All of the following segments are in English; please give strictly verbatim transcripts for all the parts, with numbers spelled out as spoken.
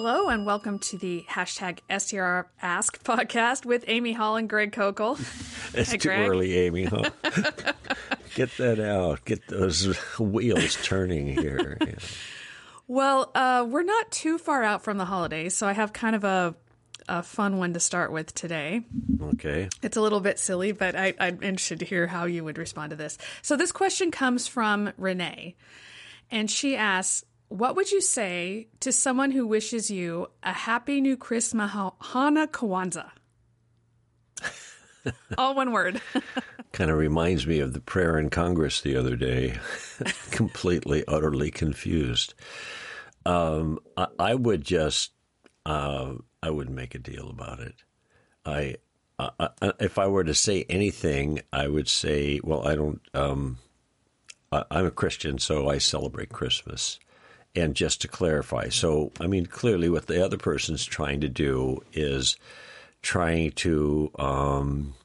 Hello and welcome to the hashtag S T R Ask podcast with Amy Hall and Greg Kokel. It's Hi, too Greg. early, Amy, huh? Get that out. Get those wheels turning here. Yeah. Well, uh, we're not too far out from the holidays, so I have kind of a, a fun one to start with today. Okay. It's a little bit silly, but I, I'm interested to hear how you would respond to this. So this question comes from Renee, and she asks, what would you say to someone who wishes you a happy new Christmas, Hana Kwanzaa? All one word. Kind of reminds me of the prayer in Congress the other day. Completely, utterly confused. Um, I, I would just, uh, I wouldn't make a deal about it. I, I, I, if I were to say anything, I would say, well, I don't, um, I, I'm a Christian, so I celebrate Christmas. And just to clarify, so, I mean, clearly what the other person's trying to do is trying to um,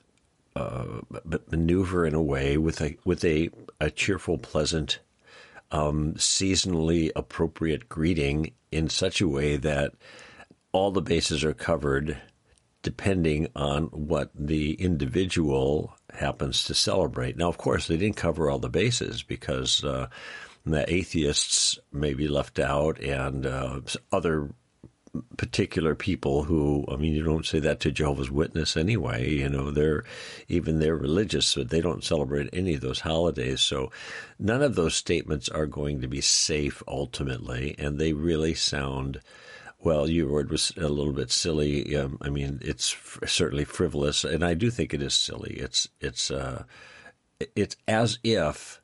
uh, maneuver in a way with a with a, a cheerful, pleasant, um, seasonally appropriate greeting in such a way that all the bases are covered depending on what the individual happens to celebrate. Now, of course, they didn't cover all the bases because uh, the atheists may be left out and uh, other particular people who, I mean, you don't say that to Jehovah's Witness anyway. You know, they're even they're religious, but they don't celebrate any of those holidays. So none of those statements are going to be safe ultimately, and they really sound, well, your word was a little bit silly. Um, I mean, it's f- certainly frivolous, and I do think it is silly. It's it's uh, it's as if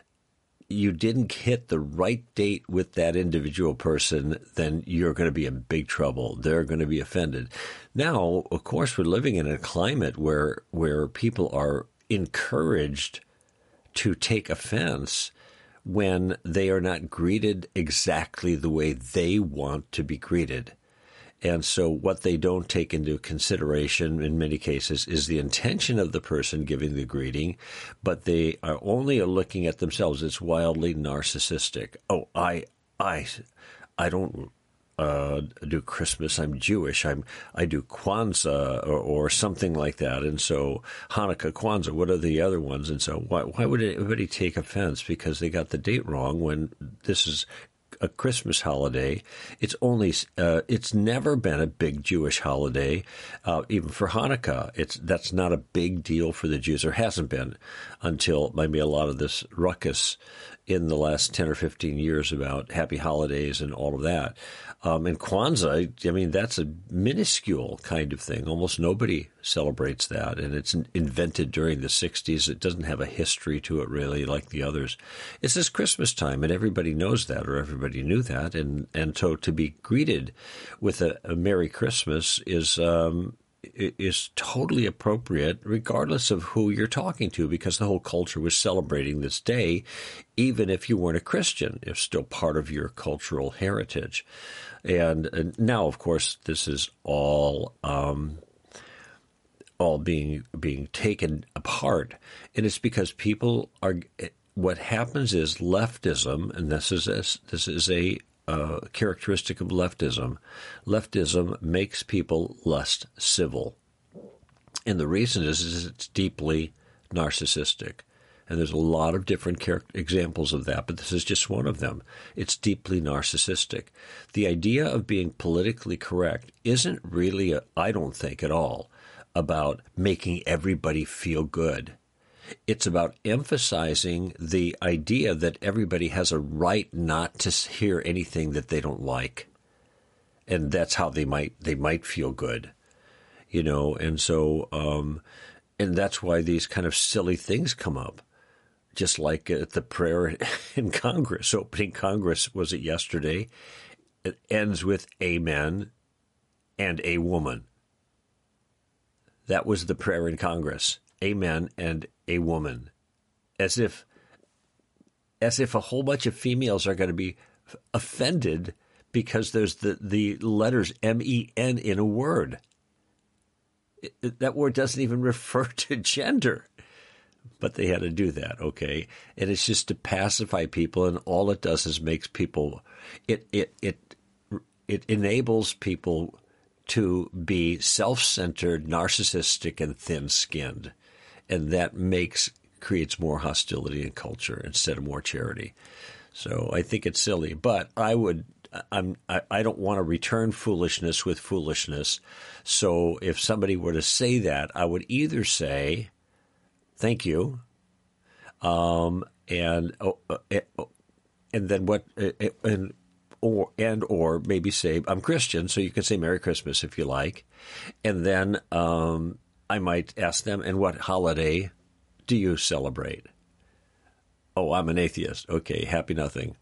you didn't hit the right date with that individual person, then you're going to be in big trouble. They're going to be offended. Now, of course, we're living in a climate where where people are encouraged to take offense when they are not greeted exactly the way they want to be greeted. And so what they don't take into consideration in many cases is the intention of the person giving the greeting, but they are only looking at themselves. It's wildly narcissistic. Oh, I, I, I don't uh, do Christmas. I'm Jewish. I'm I do Kwanzaa or, or something like that. And so Hanukkah, Kwanzaa. What are the other ones? And so why why would anybody take offense because they got the date wrong when this is a Christmas holiday? It's only, uh, it's never been a big Jewish holiday, uh, even for Hanukkah. It's, that's not a big deal for the Jews, or hasn't been until maybe a lot of this ruckus in the last ten or fifteen years about happy holidays and all of that. Um, and Kwanzaa, I mean, that's a minuscule kind of thing. Almost nobody celebrates that. And it's invented during the sixties. It doesn't have a history to it really like the others. It's this Christmas time, and everybody knows that, or everybody knew that. And, and so to be greeted with a, a Merry Christmas is, um, is totally appropriate regardless of who you're talking to, because the whole culture was celebrating this day, even if you weren't a Christian. It's still part of your cultural heritage. And, and now, of course, this is all um, all being being taken apart, and it's because people are. What happens is leftism, and this is a, this is a uh, characteristic of leftism. Leftism makes people less civil, and the reason is, is it's deeply narcissistic. And there's a lot of different char- examples of that, but this is just one of them. It's deeply narcissistic. The idea of being politically correct isn't really, a, I don't think at all, about making everybody feel good. It's about emphasizing the idea that everybody has a right not to hear anything that they don't like. And that's how they might they might feel good, you know. And so, um, and that's why these kind of silly things come up. Just like at the prayer in Congress, opening Congress, was it yesterday? It ends with amen and a woman. That was the prayer in Congress. Amen and a woman. As if, as if a whole bunch of females are going to be offended because there's the, the letters M E N in a word. It, it, that word doesn't even refer to gender. But they had to do that, okay? And it's just to pacify people, and all it does is makes people, it it it it enables people to be self-centered, narcissistic, and thin-skinned, and that makes creates more hostility in culture instead of more charity. So I think it's silly, but I would. I'm, I, I don't want to return foolishness with foolishness. So if somebody were to say that, I would either say, thank you, um, and oh, uh, and then what, uh, and or and or maybe say, I'm Christian, so you can say Merry Christmas if you like. And then um, I might ask them, and what holiday do you celebrate? Oh, I'm an atheist. Okay, happy nothing.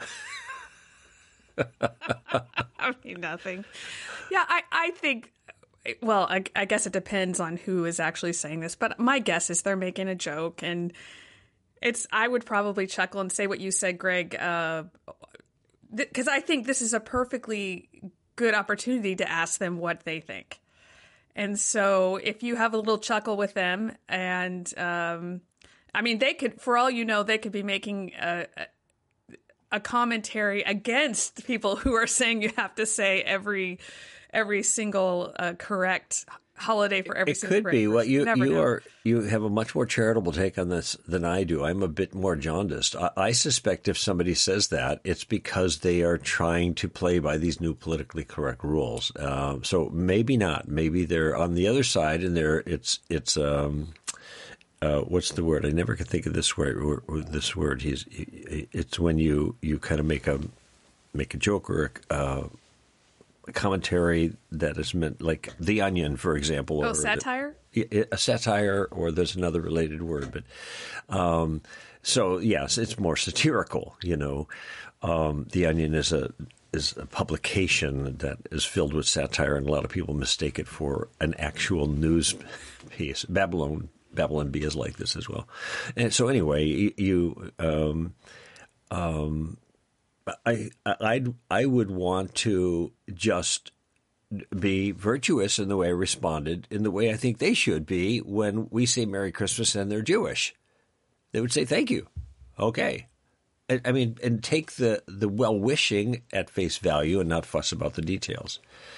I mean, nothing. Yeah, I, I think, well, I, I guess it depends on who is actually saying this, but my guess is they're making a joke, and it's, I would probably chuckle and say what you said, Greg, uh, because I think this is a perfectly good opportunity to ask them what they think. And so if you have a little chuckle with them, and, um, I mean, they could, for all you know, they could be making a, a a commentary against people who are saying you have to say every every single uh, correct holiday for every it single could be. What you Never you know. are you have a much more charitable take on this than I do. I'm a bit more jaundiced. I, I suspect if somebody says that, it's because they are trying to play by these new politically correct rules. Um, so maybe not. Maybe they're on the other side, and they're it's it's. Um, Uh, what's the word? I never could think of this word. This word. He's. It's when you, you kind of make a make a joke or a, uh, a commentary that is meant, like The Onion, for example. Oh, or satire. The, a satire, or there's another related word, but um, so yes, it's more satirical. You know, um, The Onion is a is a publication that is filled with satire, and a lot of people mistake it for an actual news piece. Babylon. Babylon Bee is like this as well. And so anyway, you, um, um, I, I, I would want to just be virtuous in the way I responded, in the way I think they should be when we say Merry Christmas and they're Jewish. They would say, thank you. Okay. I, I mean, and take the, the well-wishing at face value and not fuss about the details.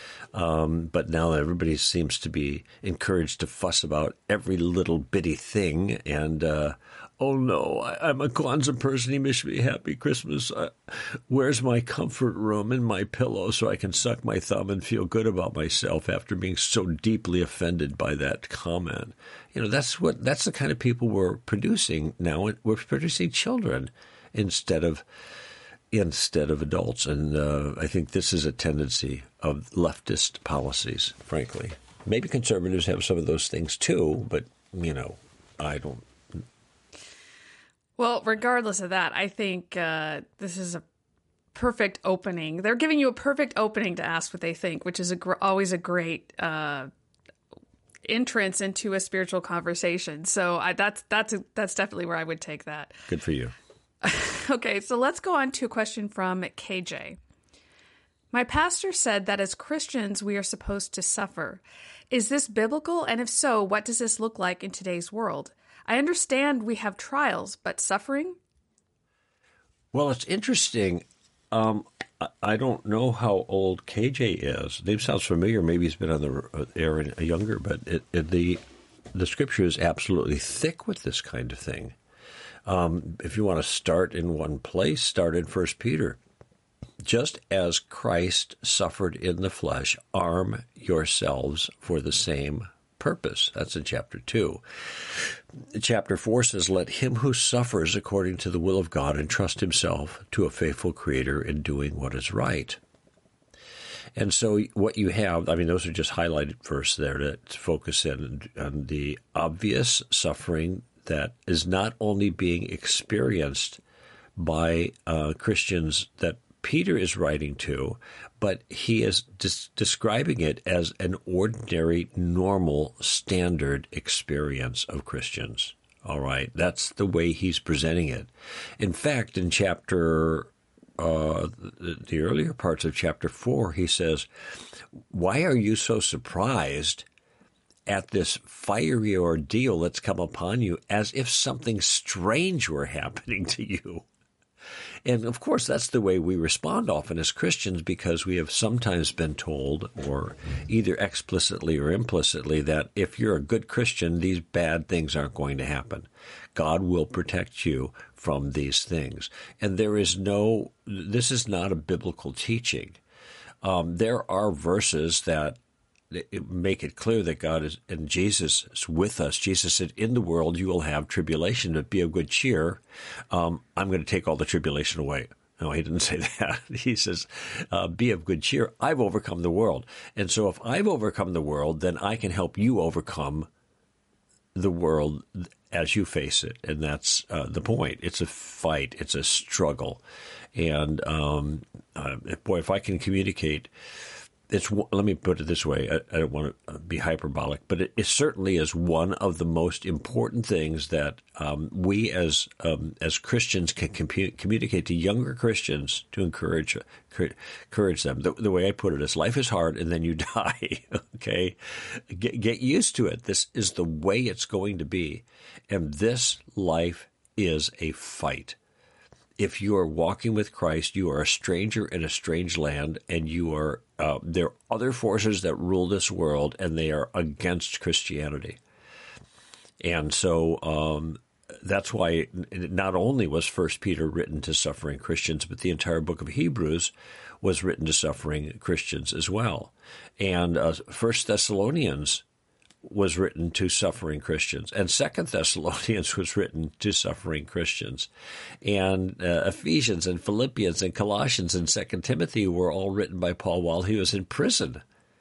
Um, but now everybody seems to be encouraged to fuss about every little bitty thing. And, uh, oh, no, I, I'm a Kwanzaa person. He wished me happy Christmas. Uh, where's my comfort room and my pillow so I can suck my thumb and feel good about myself after being so deeply offended by that comment? You know, that's what that's the kind of people we're producing now. We're producing children instead of instead of adults. And uh, I think this is a tendency of leftist policies, frankly. Maybe conservatives have some of those things too, but, you know, I don't. Well, regardless of that, I think uh, this is a perfect opening. They're giving you a perfect opening to ask what they think, which is a gr- always a great uh, entrance into a spiritual conversation. So I, that's that's a, that's definitely where I would take that. Good for you. Okay, so let's go on to a question from K J. My pastor said that as Christians, we are supposed to suffer. Is this biblical? And if so, what does this look like in today's world? I understand we have trials, but suffering? Well, it's interesting. Um, I don't know how old K J is. Name sounds familiar. Maybe he's been on the air younger, but it, it, the the scripture is absolutely thick with this kind of thing. Um, if you want to start in one place, start in First Peter. Just as Christ suffered in the flesh, arm yourselves for the same purpose. That's in chapter two. Chapter four says, let him who suffers according to the will of God entrust himself to a faithful Creator in doing what is right. And so what you have, I mean, those are just highlighted verses there to, to focus in on the obvious suffering that is not only being experienced by uh, Christians that Peter is writing to, but he is des- describing it as an ordinary, normal, standard experience of Christians. All right, that's the way he's presenting it. In fact, in chapter, uh, the, the earlier parts of chapter four, he says, why are you so surprised at this fiery ordeal that's come upon you, as if something strange were happening to you? And of course, that's the way we respond often as Christians, because we have sometimes been told, or either explicitly or implicitly, that if you're a good Christian, these bad things aren't going to happen. God will protect you from these things. And there is no, this is not a biblical teaching. Um, there are verses that make it clear that God is, and Jesus is with us. Jesus said, in the world you will have tribulation, but be of good cheer. Um, I'm going to take all the tribulation away. No, he didn't say that. He says, uh, be of good cheer. I've overcome the world. And so if I've overcome the world, then I can help you overcome the world as you face it. And that's uh, the point. It's a fight. It's a struggle. And um, uh, boy, if I can communicate, it's, let me put it this way. I, I don't want to be hyperbolic, but it, it certainly is one of the most important things that um, we as um, as Christians can compu- communicate to younger Christians to encourage encourage them. The, the way I put it is, life is hard, and then you die. Okay, get, get used to it. This is the way it's going to be, and this life is a fight. If you are walking with Christ, you are a stranger in a strange land, and you are uh, there are other forces that rule this world, and they are against Christianity. And so um, that's why not only was First Peter written to suffering Christians, but the entire book of Hebrews was written to suffering Christians as well. And uh, First Thessalonians was written to suffering Christians, and Second Thessalonians was written to suffering Christians, and uh, Ephesians and Philippians and Colossians and Second Timothy were all written by Paul while he was in prison.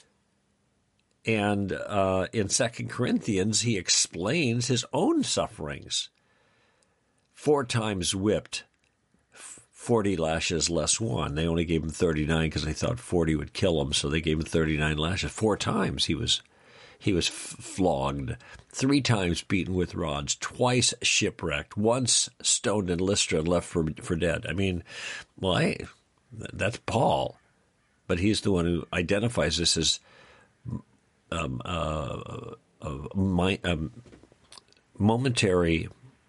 And uh, in Second Corinthians, he explains his own sufferings. Four times whipped, forty lashes less one. They only gave him thirty-nine because they thought forty would kill him, so they gave him thirty-nine lashes. Four times he was He was f- flogged, three times beaten with rods, twice shipwrecked, once stoned in Lystra and left for for dead. I mean, well, I, that's Paul, but he's the one who identifies this as um, uh, uh, my, um, momentary.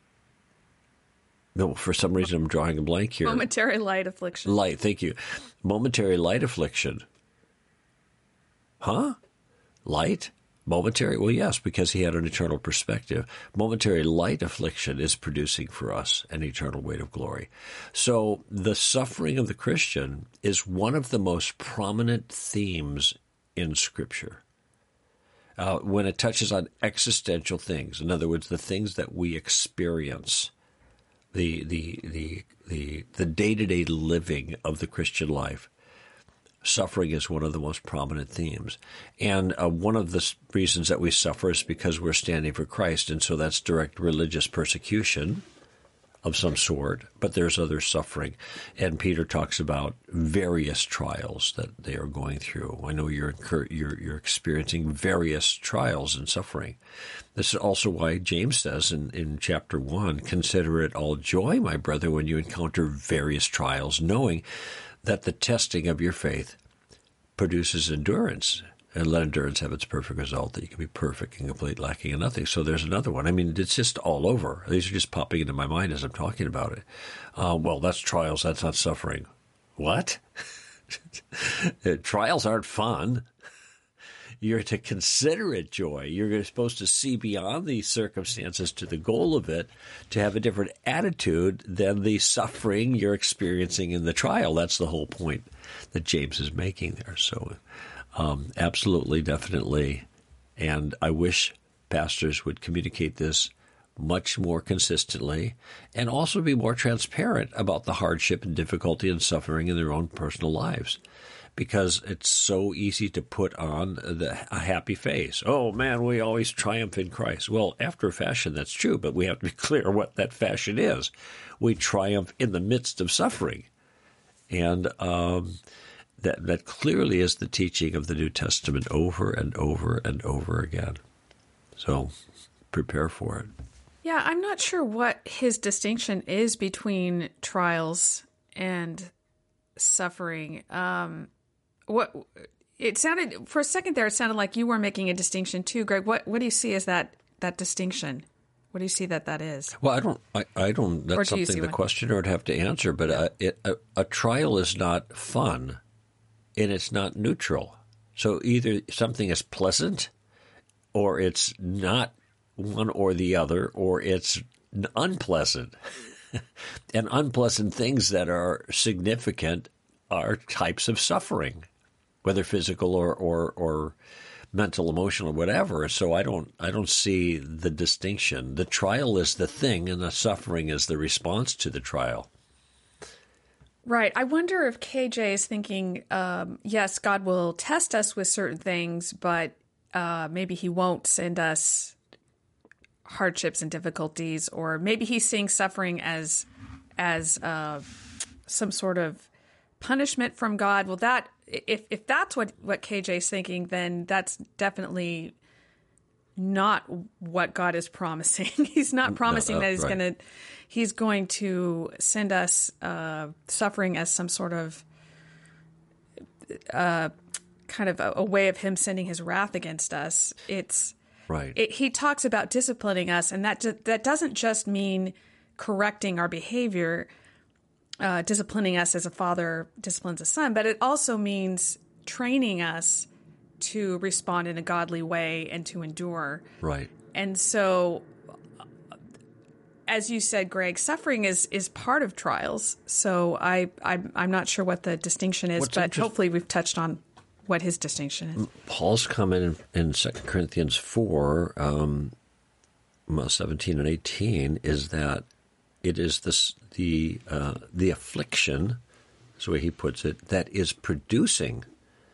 No, for some reason I'm drawing a blank here. Momentary light affliction. Light, thank you. Momentary light affliction. Huh? Light? Momentary? Well, yes, because he had an eternal perspective. Momentary light affliction is producing for us an eternal weight of glory. So the suffering of the Christian is one of the most prominent themes in Scripture. Uh, when it touches on existential things, in other words, the things that we experience, the the the the the day-to-day living of the Christian life, suffering is one of the most prominent themes. And uh, one of the reasons that we suffer is because we're standing for Christ, and so that's direct religious persecution of some sort, but there's other suffering. And Peter talks about various trials that they are going through. I know you're you're, you're experiencing various trials and suffering. This is also why James says in, in chapter one, consider it all joy, my brother, when you encounter various trials, knowing that the testing of your faith produces endurance, and let endurance have its perfect result, that you can be perfect and complete, lacking in nothing. So there's another one. I mean, it's just all over. These are just popping into my mind as I'm talking about it. Uh, well, that's trials. That's not suffering. What? Trials aren't fun. You're to consider it joy. You're supposed to see beyond these circumstances to the goal of it, to have a different attitude than the suffering you're experiencing in the trial. That's the whole point that James is making there. So um, absolutely, definitely. And I wish pastors would communicate this much more consistently and also be more transparent about the hardship and difficulty and suffering in their own personal lives. Because it's so easy to put on the, a happy face. Oh, man, we always triumph in Christ. Well, after a fashion, that's true, but we have to be clear what that fashion is. We triumph in the midst of suffering. And um, that, that clearly is the teaching of the New Testament over and over and over again. So prepare for it. Yeah, I'm not sure what his distinction is between trials and suffering. Um What it sounded for a second there, it sounded like you were making a distinction too, Greg. What what do you see as that that distinction? What do you see that that is? Well, I don't. I, I don't. That's do something the one? questioner would have to answer. But a, it, a, a trial is not fun, and it's not neutral. So either something is pleasant, or it's not one or the other, or it's unpleasant. And unpleasant things that are significant are types of suffering, whether physical or, or, or mental, emotional, or whatever. So I don't I don't see the distinction. The trial is the thing, and the suffering is the response to the trial. Right. I wonder if K J is thinking, um, yes, God will test us with certain things, but uh, maybe he won't send us hardships and difficulties, or maybe he's seeing suffering as as uh, some sort of punishment from God. Well, that if if that's what, what K J is thinking, then that's definitely not what God is promising. He's not promising no, no, that he's right. going to he's going to send us uh, suffering as some sort of uh, kind of a, a way of him sending his wrath against us. It's right. It, he talks about disciplining us, and that that doesn't just mean correcting our behavior, uh, disciplining us as a father disciplines a son, but it also means training us to respond in a godly way and to endure. Right. And so, as you said, Greg, suffering is, is part of trials. So I, I, I'm not sure what the distinction is, What's but interest- hopefully we've touched on what his distinction is. Paul's comment in, in Second Corinthians four, um, well, seventeen and eighteen, is that it is this, the uh, the affliction, that's the way he puts it, that is producing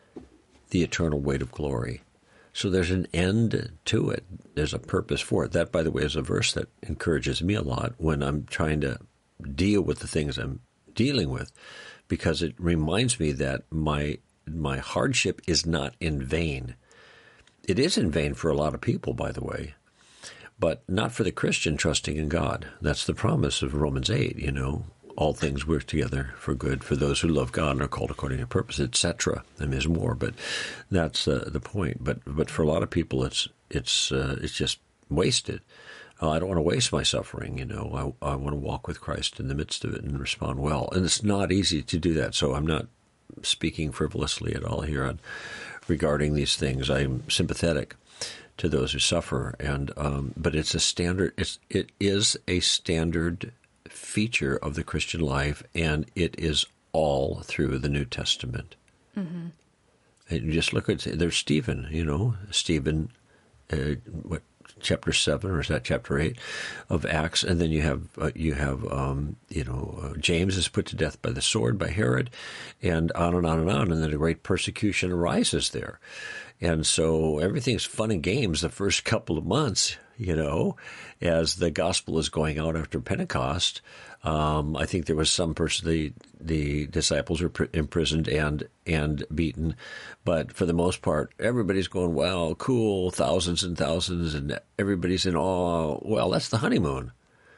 the eternal weight of glory. So there's an end to it. There's a purpose for it. That, by the way, is a verse that encourages me a lot when I'm trying to deal with the things I'm dealing with, because it reminds me that my my hardship is not in vain. It is in vain for a lot of people, by the way, but not for the Christian trusting in God. That's the promise of Romans eight, you know. All things work together for good for those who love God and are called according to purpose, et cetera. And there's more, but that's uh, the point. But but for a lot of people, it's it's uh, it's just wasted. Uh, I don't want to waste my suffering, you know. I I want to walk with Christ in the midst of it and respond well. And it's not easy to do that. So I'm not speaking frivolously at all here on regarding these things. I'm sympathetic to those who suffer, and um, but it's a standard. It's it is a standard feature of the Christian life, and it is all through the New Testament. Mm-hmm. And you just look at, there's Stephen, you know, Stephen, uh, what, chapter seven, or is that chapter eight of Acts? And then you have, uh, you have, um, you know, uh, James is put to death by the sword by Herod, and on and on and on, and then a great persecution arises there. And so everything's fun and games the first couple of months, you know, as the gospel is going out after Pentecost. Um, I think there was some person, the, the disciples were pr- imprisoned and, and beaten. But for the most part, everybody's going, wow, cool, thousands and thousands, and everybody's in awe. Well, that's the honeymoon.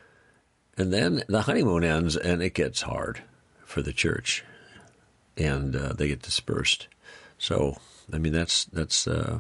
And then the honeymoon ends, and it gets hard for the church, and uh, they get dispersed. So, I mean, that's that's. Uh...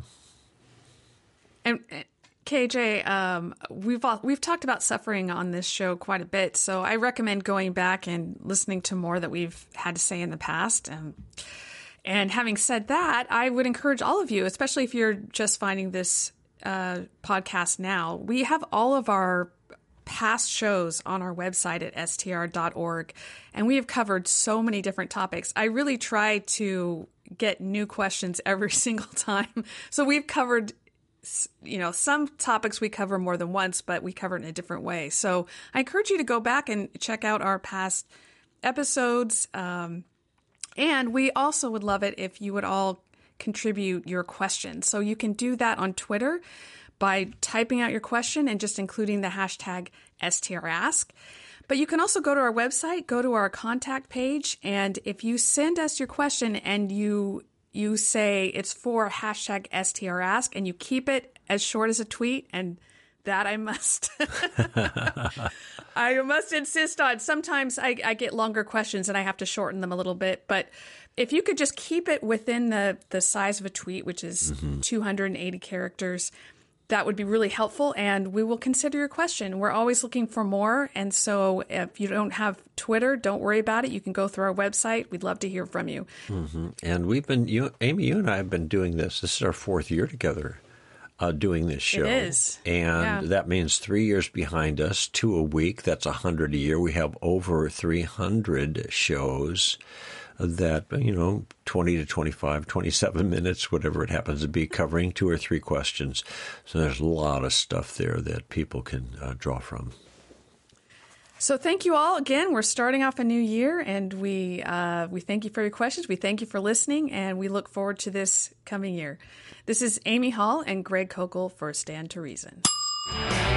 And K J, um, we've all, we've talked about suffering on this show quite a bit, so I recommend going back and listening to more that we've had to say in the past. Um, and having said that, I would encourage all of you, especially if you're just finding this uh, podcast now, we have all of our past shows on our website at S T R dot org, and we have covered so many different topics. I really try to get new questions every single time. So we've covered, you know, some topics we cover more than once, but we cover it in a different way. So I encourage you to go back and check out our past episodes. Um, and we also would love it if you would all contribute your questions. So you can do that on Twitter by typing out your question and just including the hashtag S T R Ask. But you can also go to our website, go to our contact page, and if you send us your question and you you say it's for hashtag S T R Ask, and you keep it as short as a tweet, and that I must I must insist on. Sometimes I, I get longer questions and I have to shorten them a little bit, but if you could just keep it within the, the size of a tweet, which is mm-hmm. two hundred eighty characters, that would be really helpful, and we will consider your question. We're always looking for more, and so if you don't have Twitter, don't worry about it. You can go through our website. We'd love to hear from you. Mm-hmm. And we've been, you, Amy, you and I have been doing this. This is our fourth year together uh, doing this show. It is. And yeah. that means three years behind us, two a week. That's one hundred a year. We have over three hundred shows that, you know, twenty to twenty-five, twenty-seven minutes, whatever it happens to be, covering two or three questions. So there's a lot of stuff there that people can uh, draw from. So thank you all again. We're starting off a new year, and we uh, we thank you for your questions. We thank you for listening, and we look forward to this coming year. This is Amy Hall and Greg Kokel for Stand to Reason.